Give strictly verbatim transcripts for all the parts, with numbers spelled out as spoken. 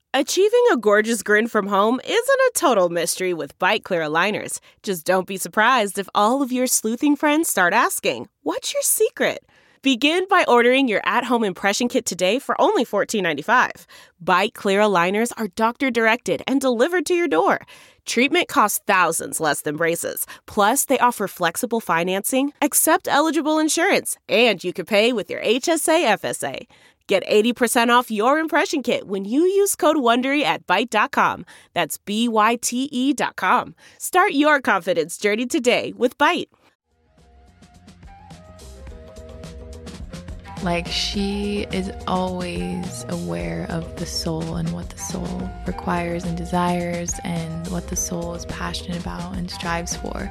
Achieving a gorgeous grin from home isn't a total mystery with Byte Clear aligners. Just don't be surprised if all of your sleuthing friends start asking, "What's your secret?" Begin by ordering your at-home impression kit today for only fourteen ninety-five. Byte Clear aligners are doctor-directed and delivered to your door. Treatment costs thousands less than braces. Plus, they offer flexible financing, accept eligible insurance, and you can pay with your H S A F S A. Get eighty percent off your impression kit when you use code WONDERY at byte dot com. That's B Y T E dot com. Start your confidence journey today with Byte. Like, she is always aware of the soul and what the soul requires and desires and what the soul is passionate about and strives for.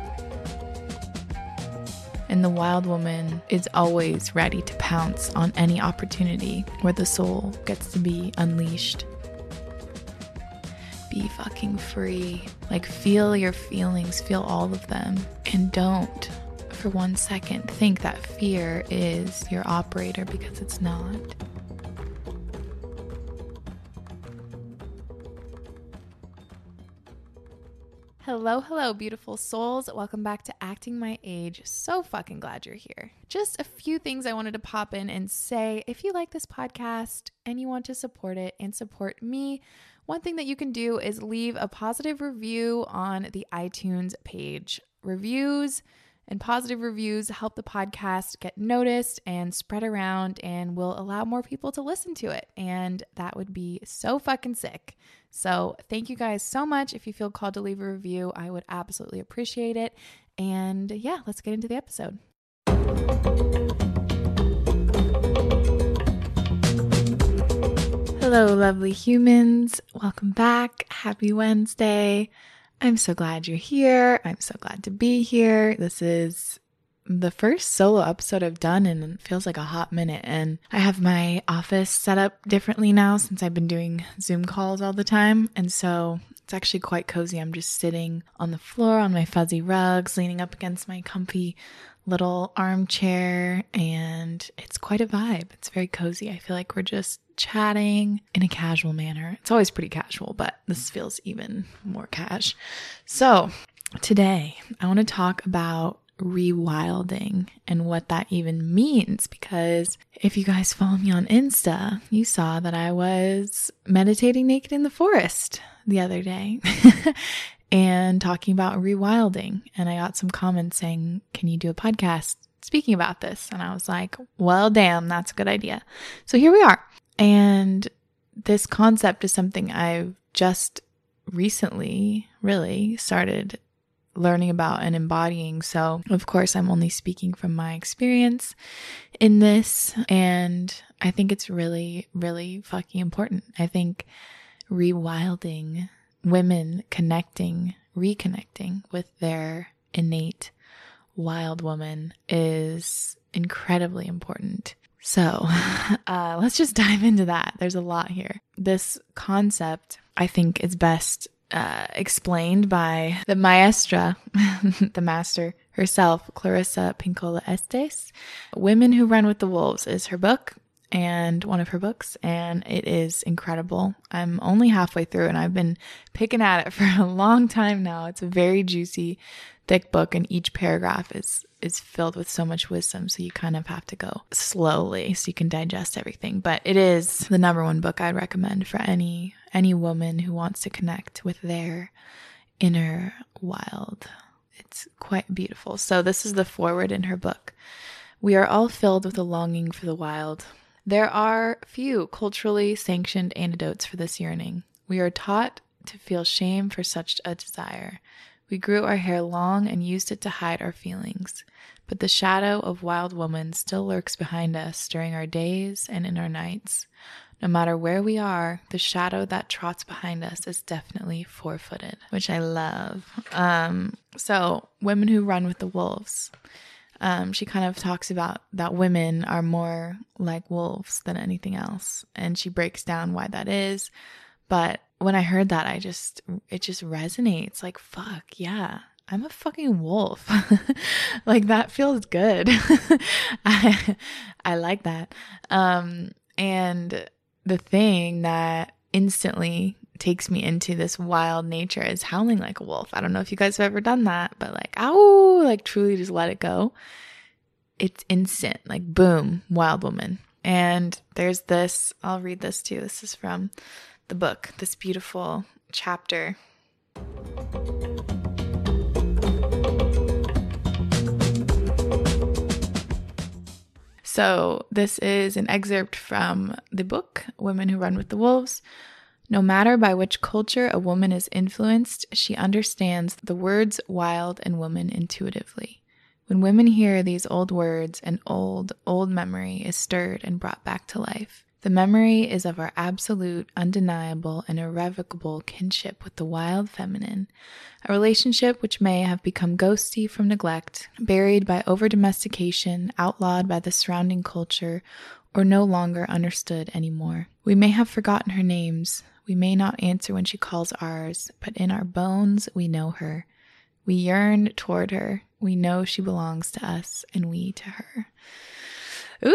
And the wild woman is always ready to pounce on any opportunity where the soul gets to be unleashed. Be fucking free. Like, feel your feelings, feel all of them. And don't, for one second, think that fear is your operator, because it's not. Hello, hello, beautiful souls. Welcome back to Acting My Age. So fucking glad you're here. Just a few things I wanted to pop in and say. If you like this podcast and you want to support it and support me, one thing that you can do is leave a positive review on the iTunes page. Reviews and positive reviews help the podcast get noticed and spread around and will allow more people to listen to it. And that would be so fucking sick. So thank you guys so much. If you feel called to leave a review, I would absolutely appreciate it. And yeah, let's get into the episode. Hello, lovely humans. Welcome back. Happy Wednesday. I'm so glad you're here. I'm so glad to be here. This is the first solo episode I've done and it feels like a hot minute. And I have my office set up differently now since I've been doing Zoom calls all the time. And so it's actually quite cozy. I'm just sitting on the floor on my fuzzy rugs, leaning up against my comfy little armchair, and it's quite a vibe. It's very cozy. I feel like we're just chatting in a casual manner. It's always pretty casual, but this feels even more cash. So today I want to talk about rewilding and what that even means, because if you guys follow me on Insta, you saw that I was meditating naked in the forest the other day and talking about rewilding. And I got some comments saying, can you do a podcast speaking about this? And I was like, well, damn, that's a good idea. So here we are. And this concept is something I've just recently really started learning about and embodying. So of course, I'm only speaking from my experience in this. And I think it's really, really fucking important. I think rewilding, women connecting, reconnecting with their innate wild woman is incredibly important. So uh, let's just dive into that. There's a lot here. This concept, I think, is best uh, explained by the maestra, the master herself, Clarissa Pinkola Estes. Women Who Run with the Wolves is her book, and one of her books, and it is incredible. I'm only halfway through and I've been picking at it for a long time now. It's a very juicy, thick book, and each paragraph is is filled with so much wisdom, so you kind of have to go slowly so you can digest everything. But it is the number one book I'd recommend for any any woman who wants to connect with their inner wild. It's quite beautiful. So this is the foreword in her book. We are all filled with a longing for the wild. There are few culturally sanctioned antidotes for this yearning. We are taught to feel shame for such a desire. We grew our hair long and used it to hide our feelings. But the shadow of wild woman still lurks behind us during our days and in our nights. No matter where we are, the shadow that trots behind us is definitely four-footed, which I love. Um, so, Women Who Run with the Wolves. Um, she kind of talks about that women are more like wolves than anything else. And she breaks down why that is. But when I heard that, I just, it just resonates. Like, fuck, yeah, I'm a fucking wolf. Like, that feels good. I, I like that. Um, and the thing that instantly takes me into this wild nature is howling like a wolf. I don't know if you guys have ever done that, but like, ow, like truly just let it go. It's instant, like boom, wild woman. And there's this, I'll read this too. This is from the book, this beautiful chapter. So this is an excerpt from the book, Women Who Run with the Wolves. No matter by which culture a woman is influenced, she understands the words wild and woman intuitively. When women hear these old words, an old, old memory is stirred and brought back to life. The memory is of our absolute, undeniable, and irrevocable kinship with the wild feminine, a relationship which may have become ghosty from neglect, buried by over-domestication, outlawed by the surrounding culture, or no longer understood anymore. We may have forgotten her names, we may not answer when she calls ours, but in our bones we know her. We yearn toward her, we know she belongs to us, and we to her. Ooh,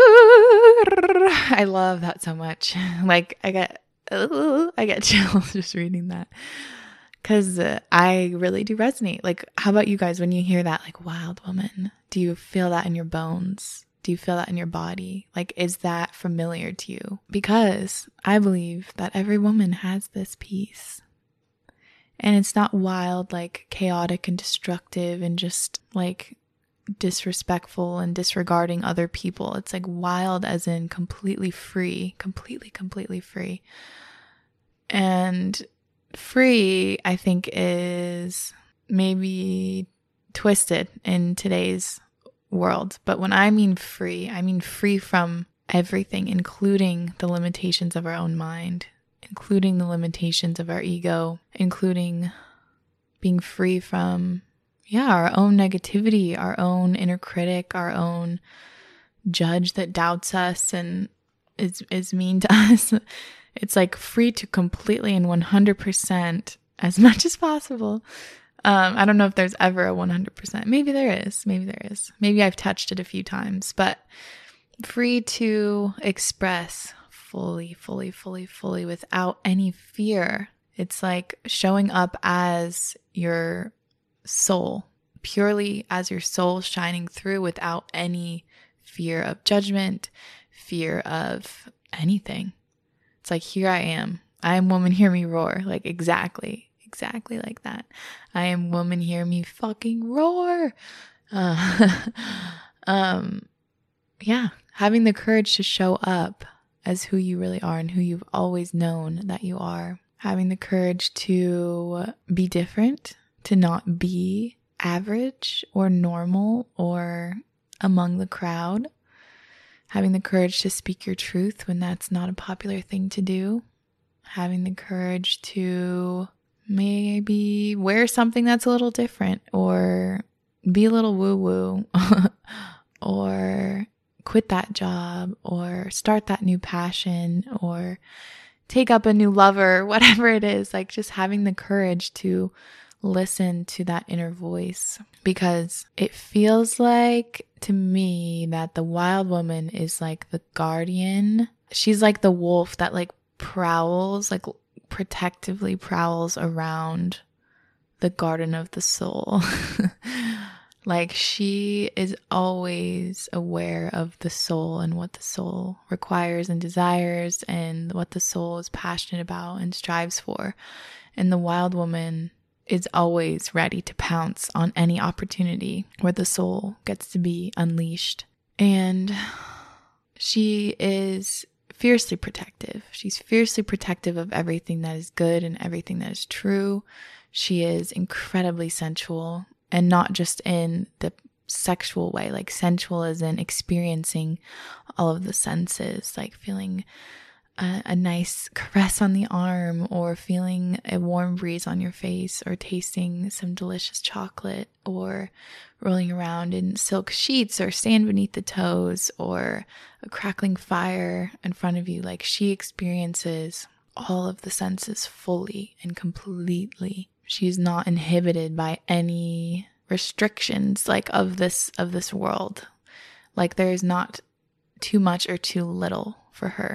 I love that so much. Like I get, ooh, I get chills just reading that because uh, I really do resonate. Like, how about you guys when you hear that, like wild woman? Do you feel that in your bones? Do you feel that in your body? Like, is that familiar to you? Because I believe that every woman has this piece. And it's not wild, like chaotic and destructive and just like disrespectful and disregarding other people. It's like wild as in completely free, completely, completely free. And free, I think, is maybe twisted in today's world. But when I mean free, I mean free from everything, including the limitations of our own mind, including the limitations of our ego, including being free from Yeah, our own negativity, our own inner critic, our own judge that doubts us and is is mean to us. It's like free to completely and one hundred percent as much as possible. Um, I don't know if there's ever a one hundred percent. Maybe there is. Maybe there is. Maybe I've touched it a few times, but free to express fully, fully, fully, fully without any fear. It's like showing up as your soul, purely as your soul shining through without any fear of judgment, fear of anything. It's like, here I am. I am woman, hear me roar. Like exactly, exactly like that. I am woman, hear me fucking roar. Uh, um, yeah, having the courage to show up as who you really are and who you've always known that you are. Having the courage to be different, to not be average or normal or among the crowd. Having the courage to speak your truth when that's not a popular thing to do. Having the courage to maybe wear something that's a little different or be a little woo-woo or quit that job or start that new passion or take up a new lover, whatever it is. Like just having the courage to listen to that inner voice, because it feels like to me that the wild woman is like the guardian. She's like the wolf that like prowls, like protectively prowls around the garden of the soul. Like she is always aware of the soul and what the soul requires and desires and what the soul is passionate about and strives for. And the wild woman is always ready to pounce on any opportunity where the soul gets to be unleashed. And she is fiercely protective. She's fiercely protective of everything that is good and everything that is true. She is incredibly sensual, and not just in the sexual way, like sensual as in experiencing all of the senses, like feeling a, a nice caress on the arm or feeling a warm breeze on your face or tasting some delicious chocolate or rolling around in silk sheets or sand beneath the toes or a crackling fire in front of you. Like she experiences all of the senses fully and completely. She's not inhibited by any restrictions like of this of this world. Like there is not too much or too little for her.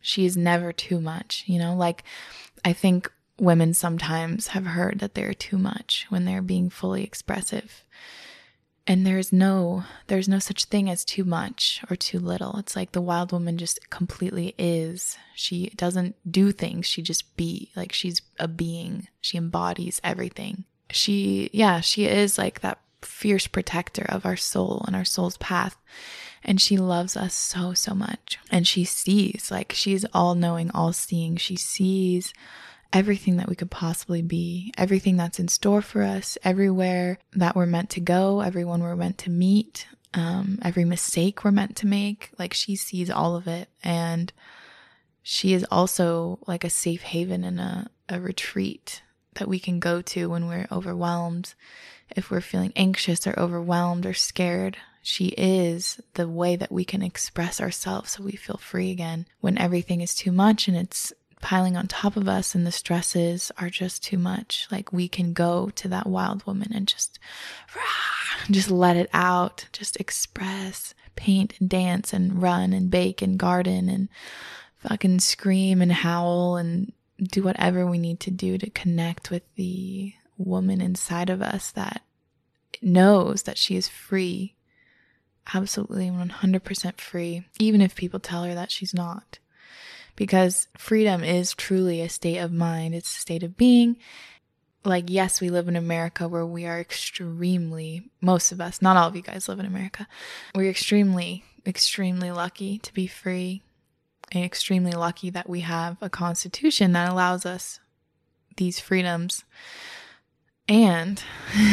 She is never too much, you know, like I think women sometimes have heard that they're too much when they're being fully expressive. And there's no, there's no such thing as too much or too little. It's like the wild woman just completely is. She doesn't do things. She just be. Like she's a being. She embodies everything. She, yeah, she is like that fierce protector of our soul and our soul's path. And she loves us so, so much. And she sees, like she's all knowing, all seeing. She sees everything that we could possibly be, everything that's in store for us, everywhere that we're meant to go, everyone we're meant to meet, um, every mistake we're meant to make. Like she sees all of it. And she is also like a safe haven and a, a retreat that we can go to when we're overwhelmed. If we're feeling anxious or overwhelmed or scared, she is the way that we can express ourselves so we feel free again. When everything is too much and it's piling on top of us and the stresses are just too much, like we can go to that wild woman and just, just let it out, just express, paint and dance and run and bake and garden and fucking scream and howl and do whatever we need to do to connect with the woman inside of us that knows that she is free, absolutely one hundred percent free, even if people tell her that she's not. Because freedom is truly a state of mind. It's a state of being. Like, yes, we live in America where we are extremely, most of us, not all of you guys live in America. We're extremely, extremely lucky to be free. And extremely lucky that we have a constitution that allows us these freedoms. And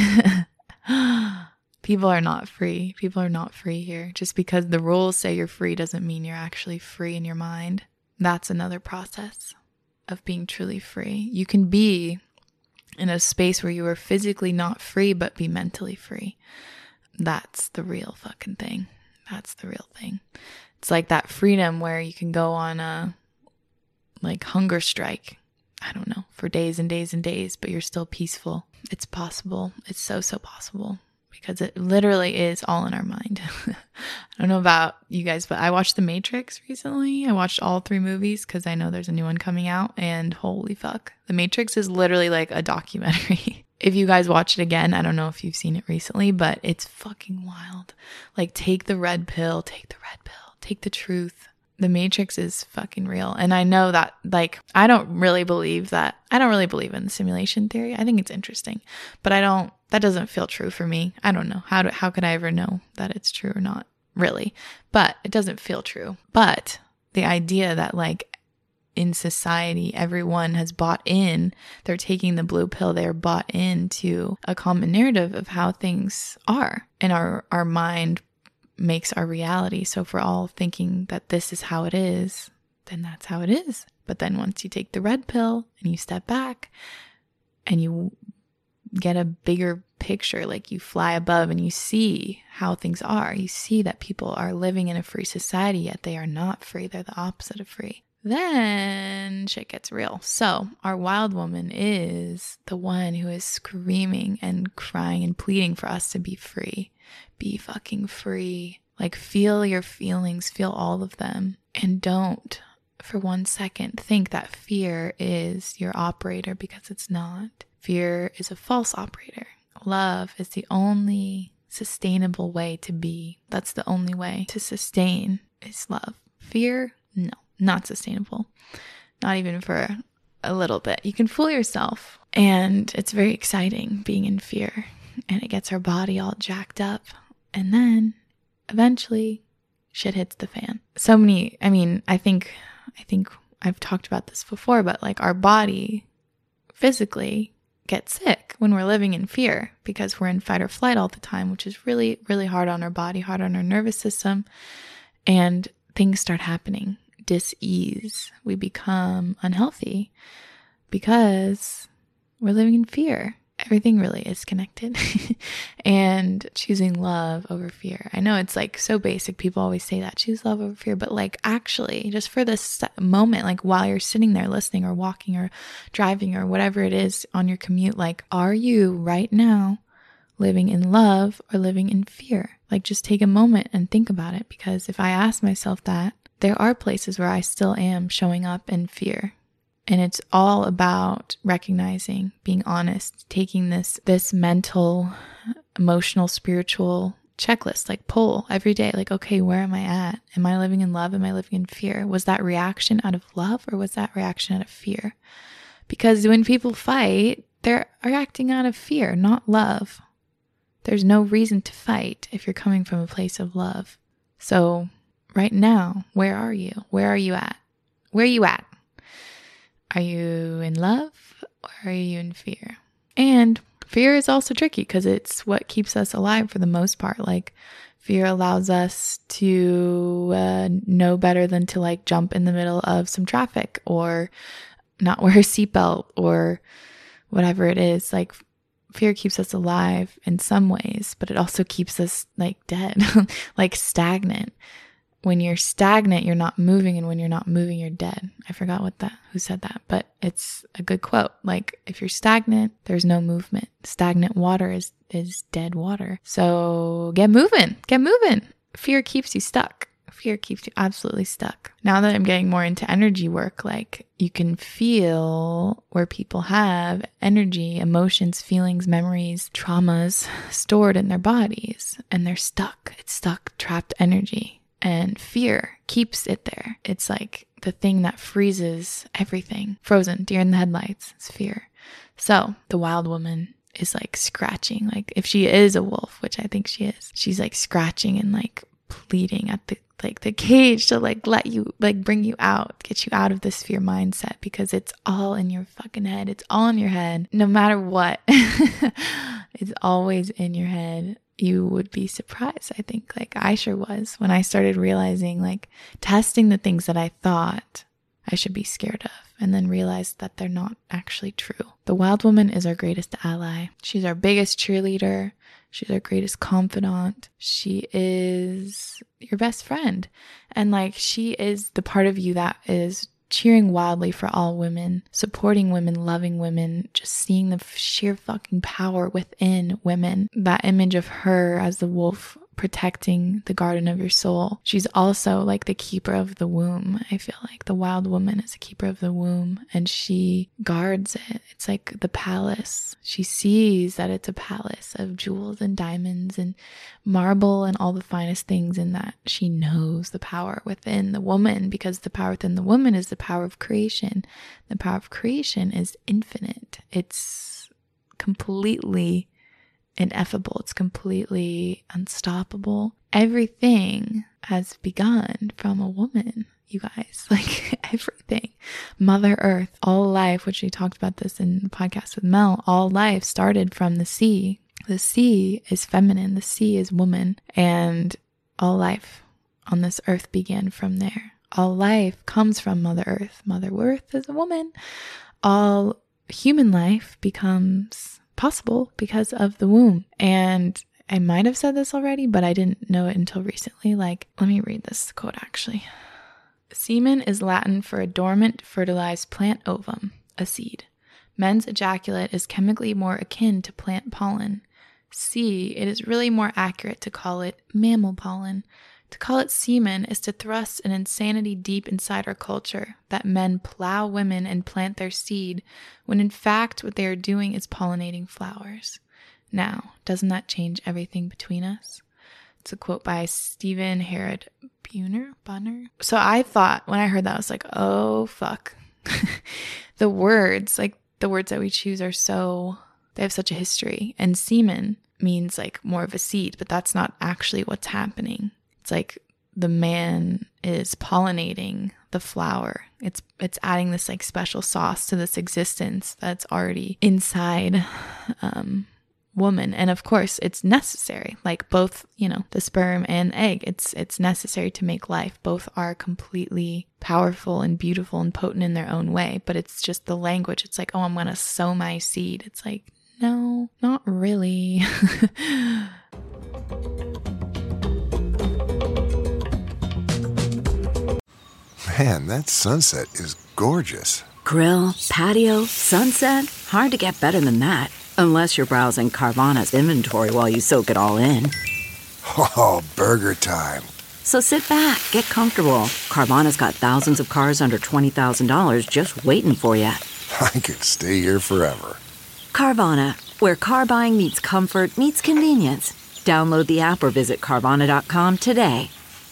people are not free. People are not free here. Just because the rules say you're free doesn't mean you're actually free in your mind. That's another process of being truly free. You can be in a space where you are physically not free, but be mentally free. That's the real fucking thing. That's the real thing. It's like that freedom where you can go on a like hunger strike, I don't know, for days and days and days, but you're still peaceful. It's possible. It's so, so possible. Because it literally is all in our mind. I don't know about you guys, but I watched The Matrix recently. I watched all three movies because I know there's a new one coming out. And holy fuck. The Matrix is literally like a documentary. If you guys watch it again, I don't know if you've seen it recently, but it's fucking wild. Like take the red pill, take the red pill, take the truth. The Matrix is fucking real. And I know that, like, I don't really believe that. I don't really believe in simulation theory. I think it's interesting, but I don't, that doesn't feel true for me. I don't know. How do, how could I ever know that it's true or not? Really. But it doesn't feel true. But the idea that, like, in society, everyone has bought in, they're taking the blue pill, they're bought into a common narrative of how things are. And our, our mind makes our reality. So if we're all thinking that this is how it is, then that's how it is. But then once you take the red pill and you step back and you get a bigger picture, like you fly above and you see how things are, you see that people are living in a free society, yet they are not free. They're the opposite of free. Then shit gets real. So our wild woman is the one who is screaming and crying and pleading for us to be free. Be fucking free. Like feel your feelings, feel all of them. And don't for one second think that fear is your operator, because it's not. Fear is a false operator. Love is the only sustainable way to be. That's the only way to sustain is love. Fear, no, not sustainable. Not even for a little bit. You can fool yourself. And it's very exciting being in fear. And it gets our body all jacked up. And then eventually shit hits the fan. So many, I mean, I think, I think I've talked about this before, but like our body physically gets sick when we're living in fear because we're in fight or flight all the time, which is really, really hard on our body, hard on our nervous system. And things start happening. Dis-ease. We become unhealthy because we're living in fear. Everything really is connected. And choosing love over fear. I know it's like so basic. People always say that, choose love over fear. But like actually, just for this moment, like while you're sitting there listening or walking or driving or whatever it is on your commute, like are you right now living in love or living in fear? Like just take a moment and think about it. Because if I ask myself that, there are places where I still am showing up in fear. And it's all about recognizing, being honest, taking this this mental, emotional, spiritual checklist, like pull every day, like, okay, where am I at? Am I living in love? Am I living in fear? Was that reaction out of love or was that reaction out of fear? Because when people fight, they're reacting out of fear, not love. There's no reason to fight if you're coming from a place of love. So right now, where are you? Where are you at? Where are you at? Are you in love or are you in fear? And fear is also tricky because it's what keeps us alive for the most part. Like, fear allows us to uh, know better than to like jump in the middle of some traffic or not wear a seatbelt or whatever it is. Like, fear keeps us alive in some ways, but it also keeps us like dead, like stagnant. When you're stagnant, you're not moving, and when you're not moving, you're dead. I forgot what that, who said that, but it's a good quote. Like, if you're stagnant, there's no movement. Stagnant water is, is dead water. So get moving, get moving. Fear keeps you stuck. Fear keeps you absolutely stuck. Now that I'm getting more into energy work, like, you can feel where people have energy, emotions, feelings, memories, traumas stored in their bodies, and they're stuck. It's stuck, trapped energy. And fear keeps it there. It's like the thing that freezes everything. Frozen, deer in the headlights. It's fear. So the wild woman is like scratching. Like, if she is a wolf, which I think she is, she's like scratching and like pleading at the like the cage to like let you, like bring you out, get you out of this fear mindset, because it's all in your fucking head. It's all in your head. No matter what, it's always in your head. You would be surprised, I think, like I sure was, when I started realizing, like, testing the things that I thought I should be scared of, and then realized that they're not actually true. The wild woman is our greatest ally. She's our biggest cheerleader. She's our greatest confidant. She is your best friend. And like, she is the part of you that is cheering wildly for all women, supporting women, loving women, just seeing the sheer fucking power within women. That image of her as the wolf protecting the garden of your soul. She's also like the keeper of the womb. I feel like the wild woman is a keeper of the womb, and she guards it. It's like the palace. She sees that it's a palace of jewels and diamonds and marble and all the finest things, in that she knows the power within the woman, because the power within the woman is the power of creation. The power of creation is infinite. It's completely ineffable. It's completely unstoppable. Everything has begun from a woman, you guys. Like, everything. Mother Earth, all life, which we talked about this in the podcast with Mel, all life started from the sea. The sea is feminine. The sea is woman. And all life on this earth began from there. All life comes from Mother Earth. Mother Earth is a woman. All human life becomes possible because of the womb. And I might have said this already, but I didn't know it until recently. Like, let me read this quote actually. Semen is Latin for a dormant, fertilized plant ovum, a seed. Men's ejaculate is chemically more akin to plant pollen. C, it is really more accurate to call it mammal pollen. To call it semen is to thrust an insanity deep inside our culture, that men plow women and plant their seed, when in fact what they are doing is pollinating flowers. Now, doesn't that change everything between us? It's a quote by Stephen Herod Bunner. Bunner. So I thought, when I heard that, I was like, oh, fuck. The words, like the words that we choose are so, they have such a history. And semen means like more of a seed, but that's not actually what's happening. It's like the man is pollinating the flower. It's it's adding this like special sauce to this existence that's already inside um, woman. And of course, it's necessary. Like both, you know, the sperm and egg, it's it's necessary to make life. Both are completely powerful and beautiful and potent in their own way. But it's just the language. It's like, oh, I'm going to sow my seed. It's like, no, not really. Man, that sunset is gorgeous. Grill, patio, sunset. Hard to get better than that. Unless you're browsing Carvana's inventory while you soak it all in. Oh, burger time. So sit back, get comfortable. Carvana's got thousands of cars under twenty thousand dollars just waiting for you. I could stay here forever. Carvana, where car buying meets comfort meets convenience. Download the app or visit Carvana dot com today.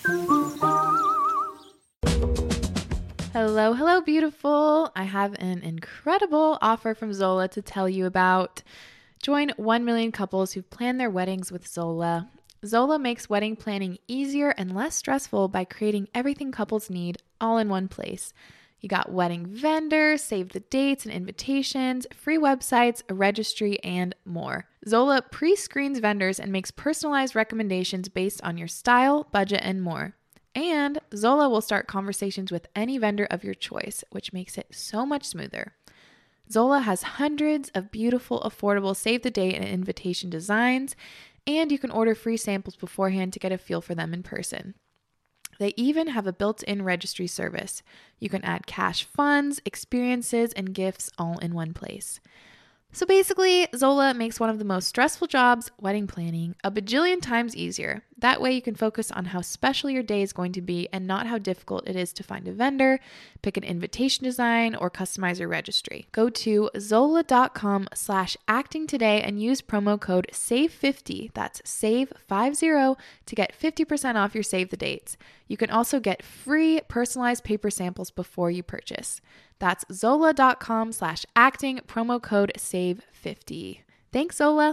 Hello, hello, beautiful. I have an incredible offer from Zola to tell you about. Join one million couples who've planned their weddings with Zola. Zola makes wedding planning easier and less stressful by creating everything couples need all in one place. You got wedding vendors, save the dates and invitations, free websites, a registry, and more. Zola pre-screens vendors and makes personalized recommendations based on your style, budget, and more. And Zola will start conversations with any vendor of your choice, which makes it so much smoother. Zola has hundreds of beautiful, affordable save the date and invitation designs, and you can order free samples beforehand to get a feel for them in person. They even have a built-in registry service. You can add cash funds, experiences, and gifts all in one place. So basically, Zola makes one of the most stressful jobs, wedding planning, a bajillion times easier. That way you can focus on how special your day is going to be and not how difficult it is to find a vendor, pick an invitation design, or customize your registry. Go to zola.com slash acting today and use promo code save fifty, that's save fifty, to get fifty percent off your save the dates. You can also get free personalized paper samples before you purchase. That's zola.com slash acting, promo code save fifty. Thanks, Zola.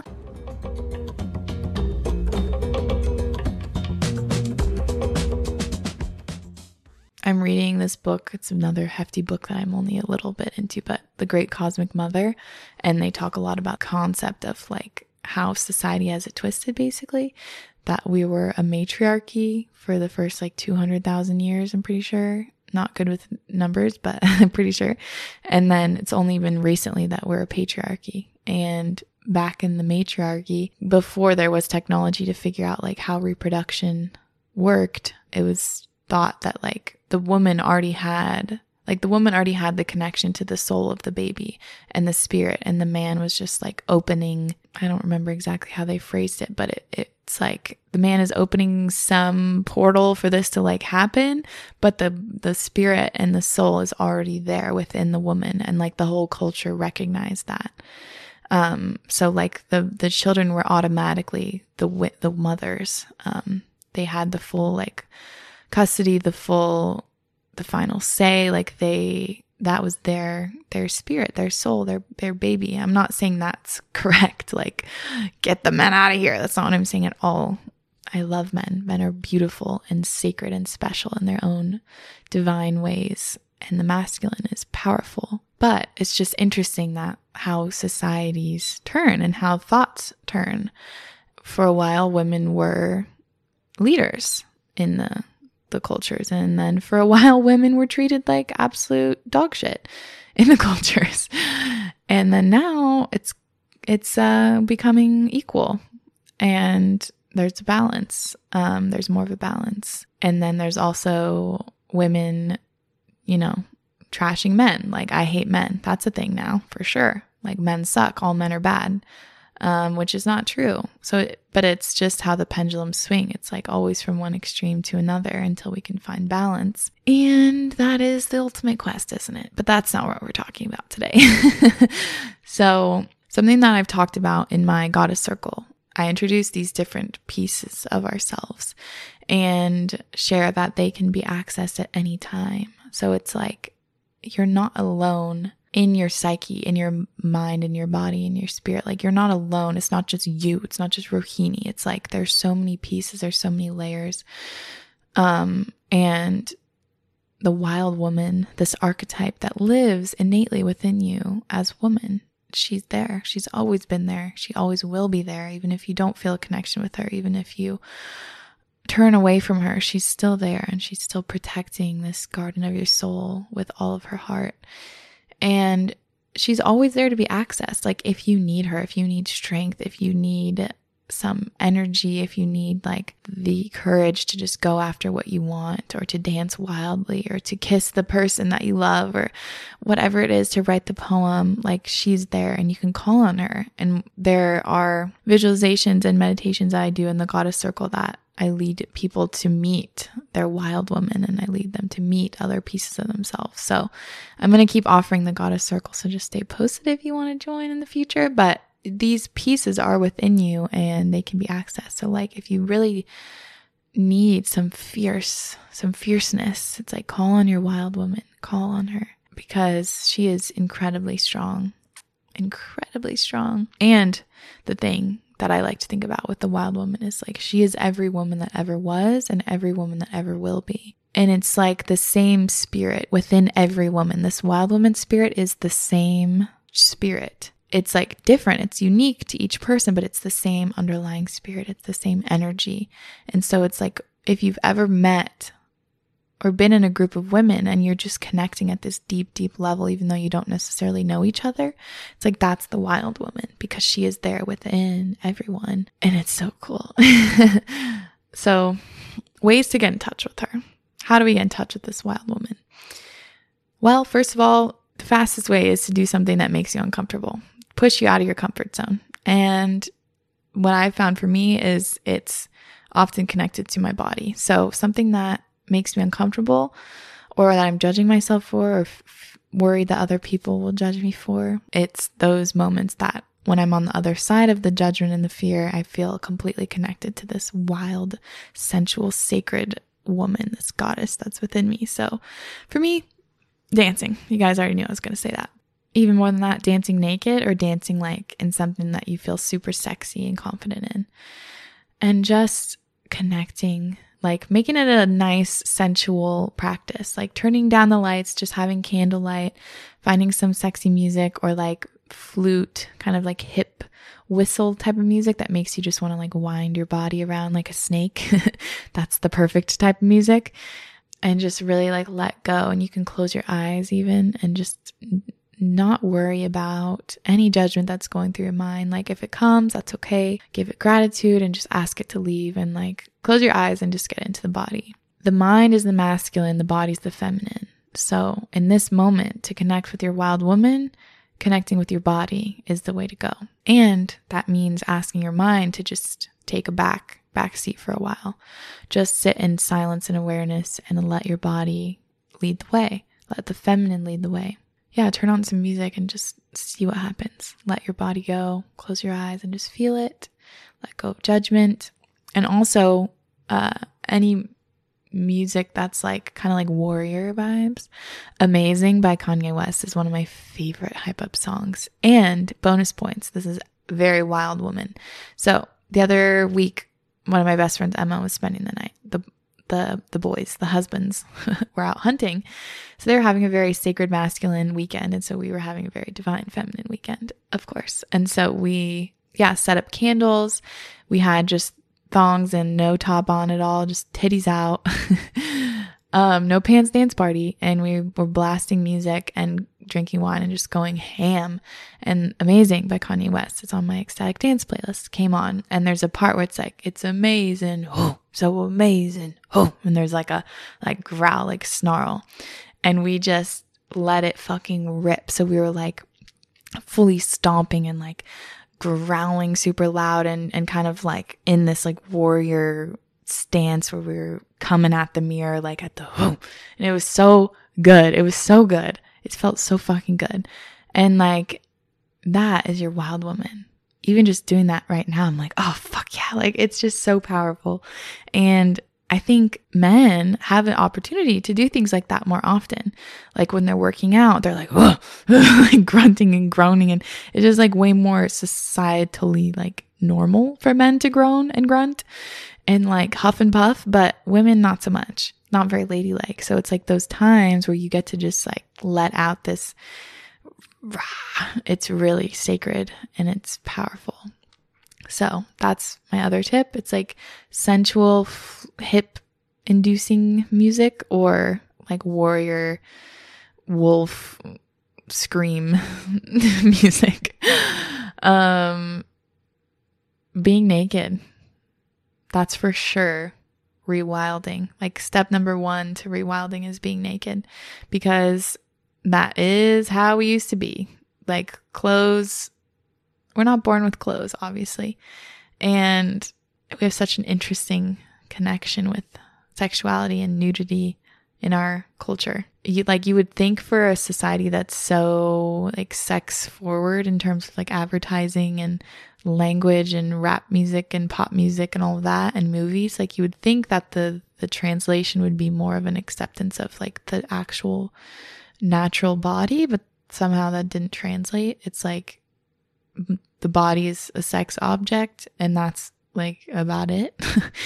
I'm reading this book. It's another hefty book that I'm only a little bit into, but The Great Cosmic Mother. And they talk a lot about concept of like how society has it twisted, basically. That we were a matriarchy for the first like two hundred thousand years, I'm pretty sure. Not good with numbers, but I'm pretty sure. And then it's only been recently that we're a patriarchy. And back in the matriarchy, before there was technology to figure out like how reproduction worked, it was thought that like the woman already had, like the woman already had the connection to the soul of the baby and the spirit. And the man was just like opening, I don't remember exactly how they phrased it, but it, it's like the man is opening some portal for this to like happen, but the the spirit and the soul is already there within the woman, and like the whole culture recognized that. Um, so like the the children were automatically the the mothers. Um, they had the full like custody, the full the final say. Like they that was their their spirit, their soul, their their baby. I'm not saying that's correct. Like, get the men out of here. That's not what I'm saying at all. I love men. Men are beautiful and sacred and special in their own divine ways. And the masculine is powerful. But it's just interesting that how societies turn and how thoughts turn. For a while, women were leaders in the the cultures, and then for a while women were treated like absolute dog shit in the cultures, and then now it's it's uh becoming equal, and there's a balance. Um there's more of a balance. And then there's also women, you know, trashing men. Like, I hate men. That's a thing now, for sure. Like, men suck, all men are bad. Um, which is not true. So, but it's just how the pendulums swing. It's like always from one extreme to another until we can find balance. And that is the ultimate quest, isn't it? But that's not what we're talking about today. So something that I've talked about in my Goddess Circle, I introduce these different pieces of ourselves and share that they can be accessed at any time. So it's like, you're not alone in your psyche, in your mind, in your body, in your spirit. Like, you're not alone. It's not just you. It's not just Rohini. It's like there's so many pieces. There's so many layers. Um, and the wild woman, this archetype that lives innately within you as woman, she's there. She's always been there. She always will be there. Even if you don't feel a connection with her, even if you turn away from her, she's still there, and she's still protecting this garden of your soul with all of her heart. And she's always there to be accessed. Like, if you need her, if you need strength, if you need some energy, if you need like the courage to just go after what you want, or to dance wildly, or to kiss the person that you love, or whatever it is, to write the poem, like, she's there and you can call on her. And there are visualizations and meditations that I do in the Goddess Circle that I lead people to meet their wild woman, and I lead them to meet other pieces of themselves. So I'm going to keep offering the Goddess Circle. So just stay posted if you want to join in the future. But these pieces are within you and they can be accessed. So like if you really need some fierce, some fierceness, it's like call on your wild woman, call on her, because she is incredibly strong, incredibly strong. And the thing that I like to think about with the wild woman is like she is every woman that ever was and every woman that ever will be. And it's like the same spirit within every woman. This wild woman spirit is the same spirit. It's like different. It's unique to each person, but it's the same underlying spirit. It's the same energy. And so it's like if you've ever met or been in a group of women and you're just connecting at this deep, deep level, even though you don't necessarily know each other, it's like that's the wild woman because she is there within everyone. And it's so cool. So ways to get in touch with her. How do we get in touch with this wild woman? Well, first of all, the fastest way is to do something that makes you uncomfortable. Push you out of your comfort zone. And what I've found for me is it's often connected to my body. So something that makes me uncomfortable or that I'm judging myself for or f- worried that other people will judge me for, it's those moments that when I'm on the other side of the judgment and the fear, I feel completely connected to this wild, sensual, sacred woman, this goddess that's within me. So for me, dancing. You guys already knew I was going to say that. Even more than that, dancing naked or dancing like in something that you feel super sexy and confident in. And just connecting, like making it a nice sensual practice, like turning down the lights, just having candlelight, finding some sexy music or like flute, kind of like hip whistle type of music that makes you just want to like wind your body around like a snake. That's the perfect type of music. And just really like let go. And you can close your eyes even and just not worry about any judgment that's going through your mind. Like if it comes, that's okay. Give it gratitude and just ask it to leave and like close your eyes and just get into the body. The mind is the masculine, the body's the feminine. So in this moment, to connect with your wild woman, connecting with your body is the way to go. And that means asking your mind to just take a back back seat for a while. Just sit in silence and awareness and let your body lead the way. Let the feminine lead the way. Yeah, turn on some music and just see what happens. Let your body go. Close your eyes and just feel it. Let go of judgment. And also, uh, any music that's like kind of like warrior vibes. Amazing by Kanye West is one of my favorite hype up songs. And bonus points. This is very wild woman. So the other week, one of my best friends, Emma, was spending the night. The the the boys, the husbands, were out hunting. So they were having a very sacred masculine weekend. And so we were having a very divine feminine weekend, of course. And so we, yeah, set up candles. We had just thongs and no top on at all, just titties out. um, no pants dance party. And we were blasting music and drinking wine and just going ham. And Amazing by Kanye West, it's on my ecstatic dance playlist, came on. And there's a part where it's like, it's amazing. Oh, so amazing. Oh, and there's like a like growl, like snarl. And we just let it fucking rip. So we were like fully stomping and like growling super loud and, and kind of like in this like warrior stance where we were coming at the mirror, like at the, oh, and it was so good. It was so good. It felt so fucking good. And like, that is your wild woman. Even just doing that right now, I'm like, oh, fuck yeah. Like, it's just so powerful. And I think men have an opportunity to do things like that more often. Like when they're working out, they're like, oh, like grunting and groaning. And it's just like way more societally like normal for men to groan and grunt and like huff and puff, but women, not so much. Not very ladylike. So it's like those times where you get to just like let out this, it's really sacred and it's powerful. So that's my other tip. It's like sensual, f- hip inducing music or like warrior wolf scream music. Um, being naked. That's for sure. Rewilding. Like step number one to rewilding is being naked, because that is how we used to be. Like clothes, we're not born with clothes, obviously. And we have such an interesting connection with sexuality and nudity in our culture. You, like you would think for a society that's so like sex forward in terms of like advertising and language and rap music and pop music and all of that and movies, like you would think that the the translation would be more of an acceptance of like the actual natural body, but somehow that didn't translate. It's like the body is a sex object and that's like about it.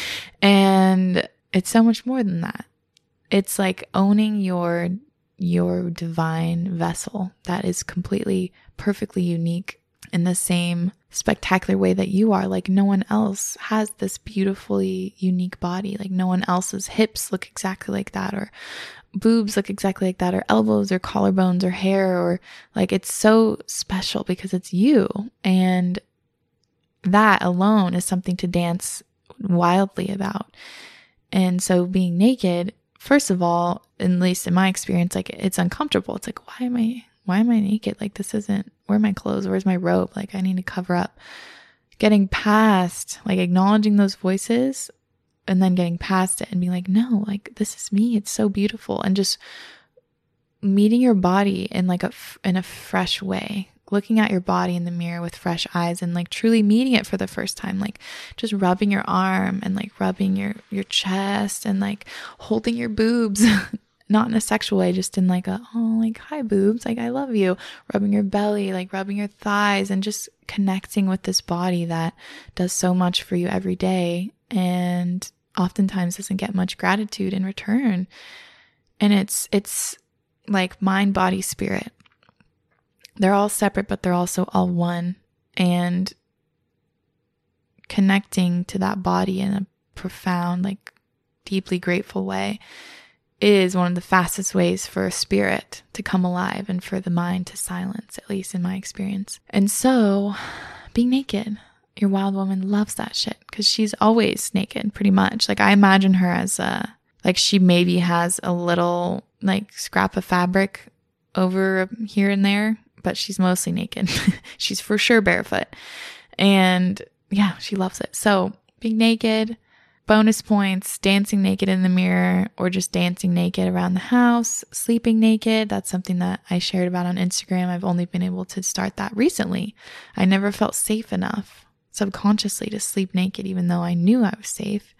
And it's so much more than that. It's like owning your your divine vessel that is completely, perfectly unique in the same spectacular way that you are. Like no one else has this beautifully unique body. Like no one else's hips look exactly like that, or boobs look exactly like that, or elbows or collarbones or hair, or like it's so special because it's you. And that alone is something to dance wildly about. And so being naked, first of all, at least in my experience, like it's uncomfortable. It's like, why am I, why am I naked? Like this isn't, where are my clothes? Where's my robe? Like I need to cover up. Getting past, like acknowledging those voices and then getting past it and being like, no, like this is me. It's so beautiful. And just meeting your body in like a, in a fresh way. Looking at your body in the mirror with fresh eyes and like truly meeting it for the first time, like just rubbing your arm and like rubbing your, your chest and like holding your boobs, not in a sexual way, just in like a, oh, like, hi boobs, like I love you, rubbing your belly, like rubbing your thighs, and just connecting with this body that does so much for you every day and oftentimes doesn't get much gratitude in return. And it's, it's like mind, body, spirit. They're all separate, but they're also all one. And connecting to that body in a profound, like deeply grateful way is one of the fastest ways for a spirit to come alive and for the mind to silence, at least in my experience. And so being naked, your wild woman loves that shit because she's always naked pretty much. Like I imagine her as a, like she maybe has a little like scrap of fabric over here and there, but she's mostly naked. She's for sure barefoot. And yeah, she loves it. So being naked, bonus points, dancing naked in the mirror, or just dancing naked around the house, sleeping naked. That's something that I shared about on Instagram. I've only been able to start that recently. I never felt safe enough subconsciously to sleep naked, even though I knew I was safe.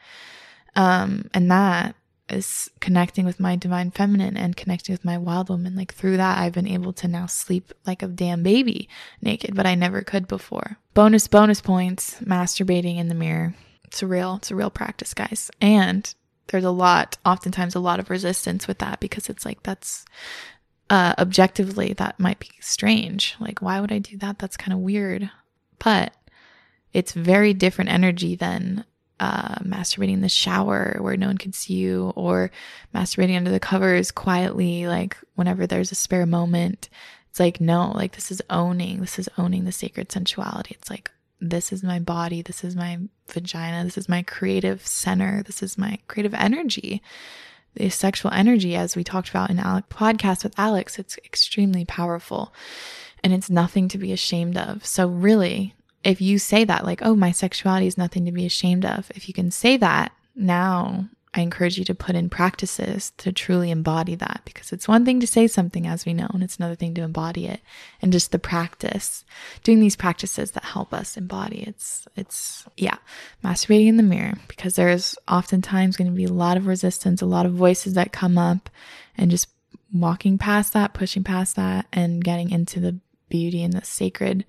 Um, and that is connecting with my divine feminine and connecting with my wild woman. Like through that, I've been able to now sleep like a damn baby naked, but I never could before. Bonus, bonus points, masturbating in the mirror. It's a real, it's a real practice, guys. And there's a lot, oftentimes a lot of resistance with that because it's like, that's uh, objectively, that might be strange. Like, why would I do that? That's kind of weird. But it's very different energy than Uh, masturbating in the shower where no one can see you, or masturbating under the covers quietly, like whenever there's a spare moment. It's like, no, like this is owning, this is owning the sacred sensuality. It's like, this is my body, this is my vagina, this is my creative center, this is my creative energy. The sexual energy, as we talked about in Alex podcast with Alex, it's extremely powerful and it's nothing to be ashamed of. So really, if you say that, like, oh, my sexuality is nothing to be ashamed of, if you can say that, now I encourage you to put in practices to truly embody that, because it's one thing to say something, as we know, and it's another thing to embody it. And just the practice, doing these practices that help us embody. It's, it's, yeah, masturbating in the mirror, because there's oftentimes going to be a lot of resistance, a lot of voices that come up, and just walking past that, pushing past that, and getting into the beauty and the sacred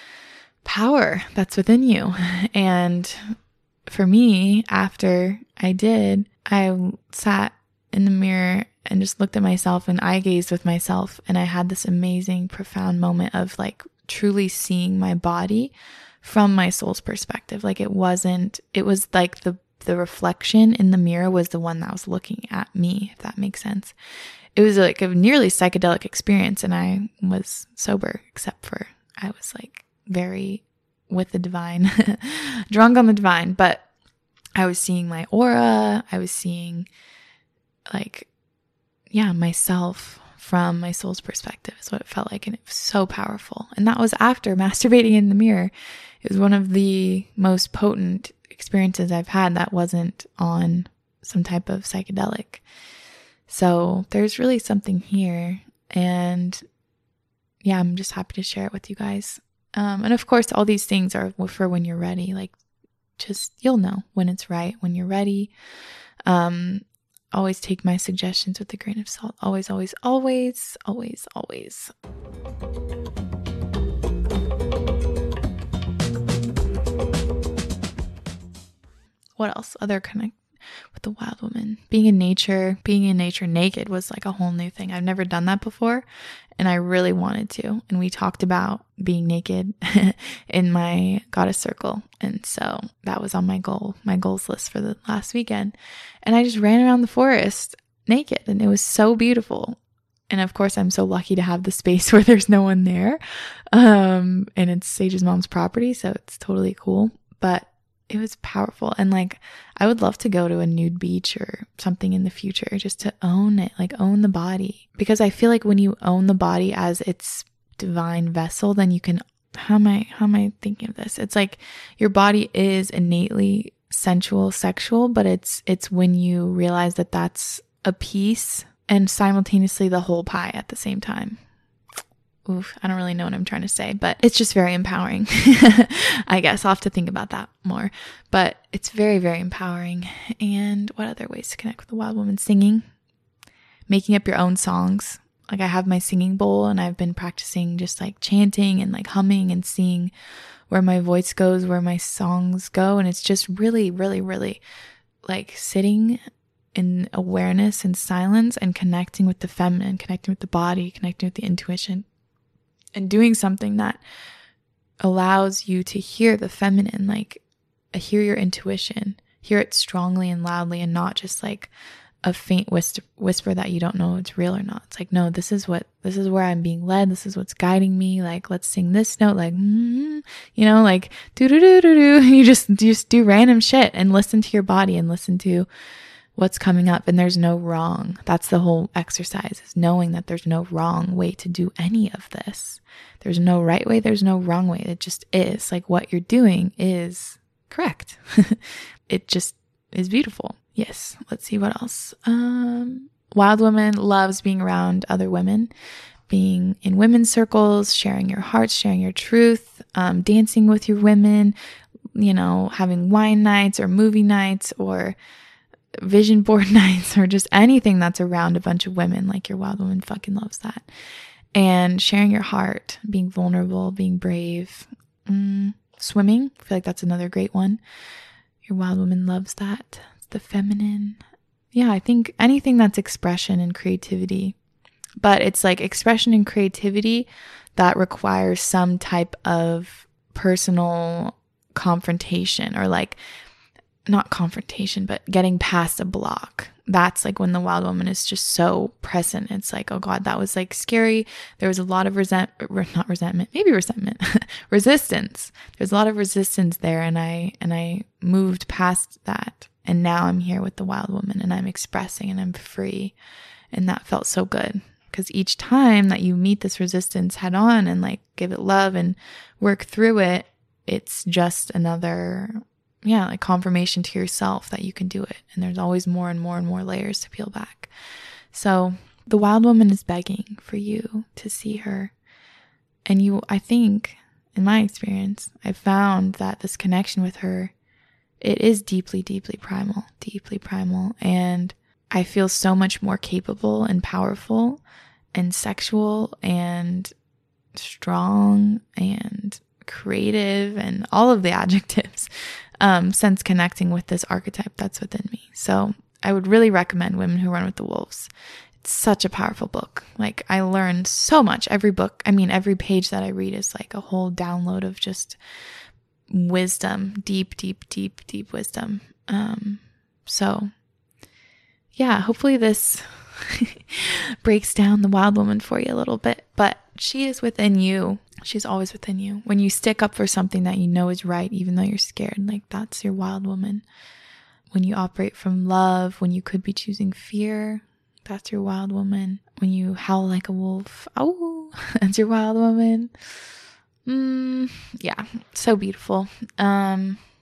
power that's within you. And for me, after I did, I sat in the mirror and just looked at myself and eye gazed with myself. And I had this amazing, profound moment of like truly seeing my body from my soul's perspective. Like it wasn't, it was like the, the reflection in the mirror was the one that was looking at me, if that makes sense. It was like a nearly psychedelic experience, and I was sober, except for I was like very with the divine, drunk on the divine, but I was seeing my aura. I was seeing like, yeah, myself from my soul's perspective is what it felt like. And it was so powerful. And that was after masturbating in the mirror. It was one of the most potent experiences I've had that wasn't on some type of psychedelic. So there's really something here. And yeah, I'm just happy to share it with you guys. Um, and of course, all these things are for when you're ready. Like, just, you'll know when it's right, when you're ready. Um, always take my suggestions with a grain of salt. Always, always, always, always, always. What else? Other connect with the wild woman. Being in nature, being in nature naked was like a whole new thing. I've never done that before, and I really wanted to. And we talked about being naked in my goddess circle. And so that was on my goal, my goals list for the last weekend. And I just ran around the forest naked, and it was so beautiful. And of course, I'm so lucky to have the space where there's no one there. Um, and it's Sage's mom's property, so it's totally cool. But it was powerful. And like, I would love to go to a nude beach or something in the future just to own it, like own the body. Because I feel like when you own the body as its divine vessel, then you can, how am I, how am I thinking of this? It's like your body is innately sensual, sexual, but it's, it's when you realize that that's a piece and simultaneously the whole pie at the same time. Oof, I don't really know what I'm trying to say, but it's just very empowering. I guess I'll have to think about that more, but it's very, very empowering. And what other ways to connect with the wild woman? Singing, making up your own songs. Like, I have my singing bowl, and I've been practicing just like chanting and like humming and seeing where my voice goes, where my songs go. And it's just really, really, really like sitting in awareness and silence and connecting with the feminine, connecting with the body, connecting with the intuition. And doing something that allows you to hear the feminine, like hear your intuition, hear it strongly and loudly, and not just like a faint whis- whisper that you don't know it's real or not. It's like, no, this is what, this is where I'm being led. This is what's guiding me. Like, let's sing this note, like, mm-hmm, you know, like do do do do do. You just just do random shit and listen to your body and listen to what's coming up. And there's no wrong. That's the whole exercise, is knowing that there's no wrong way to do any of this. There's no right way. There's no wrong way. It just is. Like, what you're doing is correct. It just is beautiful. Yes. Let's see what else. Um, wild woman loves being around other women, being in women's circles, sharing your hearts, sharing your truth, um, dancing with your women, you know, having wine nights or movie nights or vision board nights or just anything that's around a bunch of women. Like, your wild woman fucking loves that. And sharing your heart, being vulnerable, being brave. Mm, swimming, I feel like that's another great one. Your wild woman loves that. It's the feminine. Yeah, I think anything that's expression and creativity. But it's like expression and creativity that requires some type of personal confrontation, or like, not confrontation, but getting past a block. That's like when the wild woman is just so present. It's like, oh God, that was like scary. There was a lot of resent, not resentment, maybe resentment, resistance. There's a lot of resistance there. And I, and I moved past that. And now I'm here with the wild woman, and I'm expressing, and I'm free. And that felt so good, because each time that you meet this resistance head on and like give it love and work through it, it's just another yeah, like confirmation to yourself that you can do it. And there's always more and more and more layers to peel back. So the wild woman is begging for you to see her. And you, I think, in my experience, I've found that this connection with her, it is deeply, deeply primal, deeply primal. And I feel so much more capable and powerful and sexual and strong and creative and all of the adjectives um, since connecting with this archetype that's within me. So I would really recommend Women Who Run with the Wolves. It's such a powerful book. Like, I learned so much. Every book, I mean, every page that I read is like a whole download of just wisdom, deep, deep, deep, deep wisdom. Um, so yeah, hopefully this breaks down the wild woman for you a little bit, but she is within you. She's always within you. When you stick up for something that you know is right, even though you're scared, like, that's your wild woman. When you operate from love, when you could be choosing fear, that's your wild woman. When you howl like a wolf, oh, that's your wild woman. Mm, yeah, so beautiful. Um, let's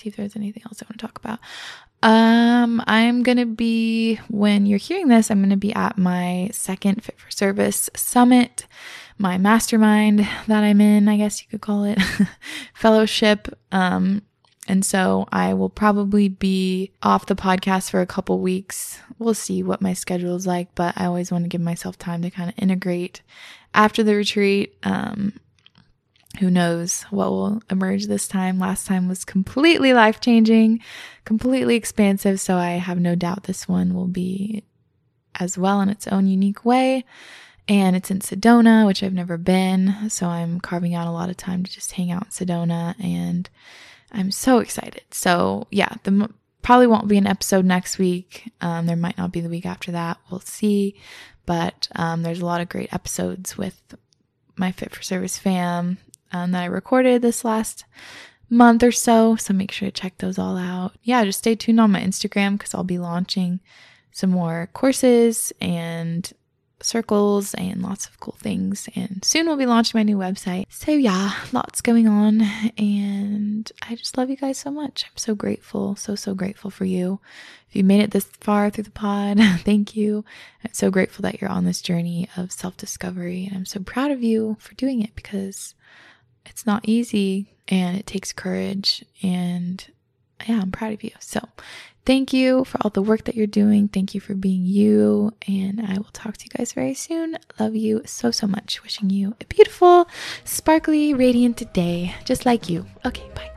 see if there's anything else I want to talk about. Um, I'm going to be, when you're hearing this, I'm going to be at my second Fit for Service Summit, my mastermind that I'm in, I guess you could call it, fellowship. Um, and so I will probably be off the podcast for a couple weeks. We'll see what my schedule is like, but I always want to give myself time to kind of integrate after the retreat. Um, Who knows what will emerge this time. Last time was completely life-changing, completely expansive, so I have no doubt this one will be as well in its own unique way. And it's in Sedona, which I've never been, so I'm carving out a lot of time to just hang out in Sedona, and I'm so excited. So yeah, the probably won't be an episode next week. Um, there might not be the week after that. We'll see. But um, there's a lot of great episodes with my Fit for Service fam Um, that I recorded this last month or so. So make sure to check those all out. Yeah, just stay tuned on my Instagram because I'll be launching some more courses and circles and lots of cool things. And soon we'll be launching my new website. So yeah, lots going on. And I just love you guys so much. I'm so grateful. So, so grateful for you. If you made it this far through the pod, thank you. I'm so grateful that you're on this journey of self-discovery. And I'm so proud of you for doing it because it's not easy and it takes courage, and yeah, I'm proud of you. So thank you for all the work that you're doing. Thank you for being you, and I will talk to you guys very soon. Love you so, so much. Wishing you a beautiful, sparkly, radiant day, just like you. Okay, bye.